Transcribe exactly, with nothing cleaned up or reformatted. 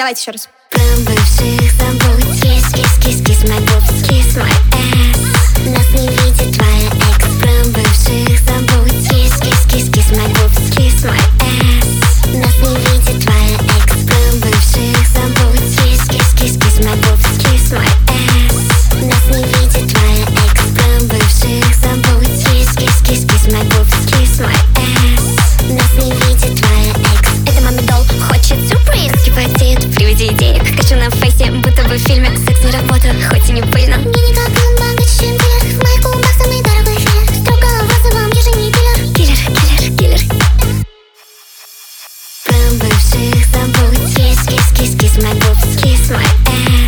Давайте еще раз. Про бывших забудь. Кис, кис, кис, кис, my boobs, kiss my ass. Нас не видит твоя экс. Про бывших забудь. Кис, кис, кис, кис, my boobs, kiss my ass. Нас не видит твоя экс. Про бывших забудь. Кис, кис, кис, кис, my boobs, kiss my ass. Нас не видит твоя экс. Про бывших забудь. Кис, кис, кис, кис, my boobs, kiss my ass. Нас не видит твоя экс. Это маме дол, хочет сюрприз. Скипатит, приведи денег. Качу на фейсе, будто бы в фильме. Секс не работает, хоть и не пыльно. Мне не как он богаче, чем дилер. В моих губах самый дорогой филлер. Строго вызовом еженедельный киллер. Киллер, киллер, киллер. Про бывших забудь. Кис, кис, кис, кис, my boobs, kiss my ass.